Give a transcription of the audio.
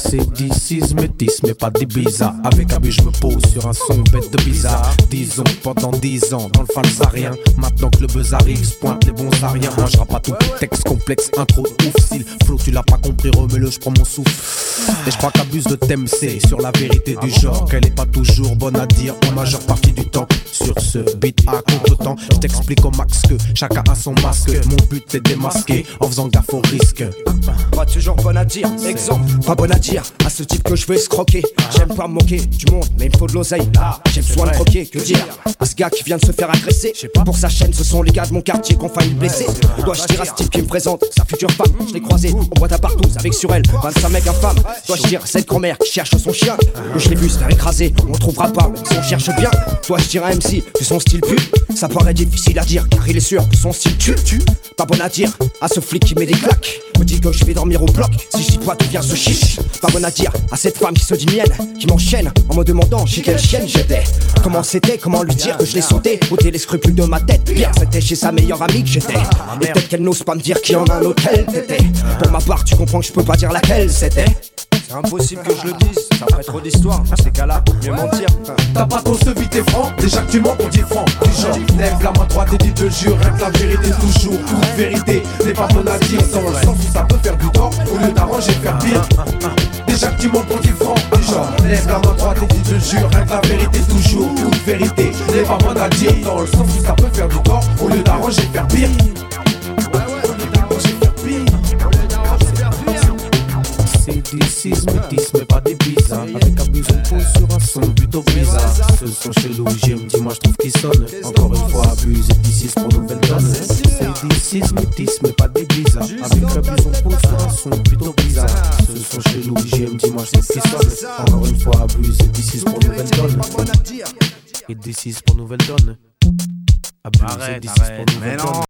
C'est d'ici, métis, mais pas des bizarres. Avec Abus, je me pose sur un son bête de bizarre. Disons, pendant 10 ans, dans le falsarien. Maintenant que le buzz arrive, se pointe les bons à rien. Mangera pas tout, texte complexe, intro ouf. Style, flow, tu l'as pas compris, remets-le, je prends mon souffle. Et je crois qu'Abuse de thème, c'est sur la vérité du genre. Qu'elle est pas toujours bonne à dire en majeure partie du temps. Sur ce beat à contre-temps, je t'explique au max que chacun a son masque. Mon but est démasqué en faisant gaffe au risque. Pas toujours bonne à dire, exemple, pas bonne à dire à ce type que je veux escroquer. J'aime pas me moquer du monde, mais il me faut de l'oseille. J'ai besoin de croquer, que dire à ce gars qui vient de se faire agresser. Pour sa chaîne, ce sont les gars de mon quartier qu'on failli blesser. Dois-je dire à ce type qui me présente sa future femme? Je l'ai croisé en boîte à Partouze avec sur elle 25 mecs infâmes. Dois-je dire à cette grand-mère qui cherche son chien que je l'ai vu se faire écraser? On le trouvera pas, même si on cherche bien. Dois-je dire à MC que son style pue? Ça paraît difficile à dire car il est sûr que son style tue. Pas bonne à dire à ce flic qui met des claques, me dit que je vais dormir au bloc. Si je dis toi, tu viens ce chiche. Pas bonne à dire à cette femme qui se dit mienne, qui m'enchaîne en me demandant chez quelle chienne j'étais. Comment c'était, comment lui dire que je l'ai sauté, ôter les scrupules de ma tête. Bien, c'était chez sa meilleure amie que j'étais. Et peut-être qu'elle n'ose pas me dire qui en a un hôtel t'étais. Pour ma part, tu comprends que je peux pas dire laquelle c'était. C'est impossible que je le dise, ça ferait trop d'histoire. Dans ces cas-là, mieux mentir. T'as pas ton se vite et franc, déjà que tu mens, on dit franc. Du genre, lève la main droite et dis te jure, rien que la vérité toujours. Toute vérité, n'est pas bonne à dire, dans le sens où ça peut faire du tort, au lieu d'arranger, faire pire. Déjà que tu mens, on dit franc. Du genre, lève la main droite et dis te jure, rien que la vérité toujours. Toute vérité, n'est pas bonne à dire, dans le sens où ça peut faire du tort, au lieu d'arranger, faire pire. C'est d'ici, métis, mais pas des bizarres. Avec Abus, on pose sur un son plutôt bizarre. Ce son chelou, j'aime, dis-moi, je trouve qu'il sonne. Encore une fois, Abuse et d'ici pour nouvelle donne. C'est d'ici, métis, mais pas des bizarres. Avec Abus, on pose sur un son plutôt bizarre. Ce son chelou, j'aime, dis-moi, je trouve qu'il sonne. Encore une fois, Abuse et d'ici pour nouvelle donne. Et d'ici pour nouvelle donne. Abuse et d'ici pour nouvelle donne.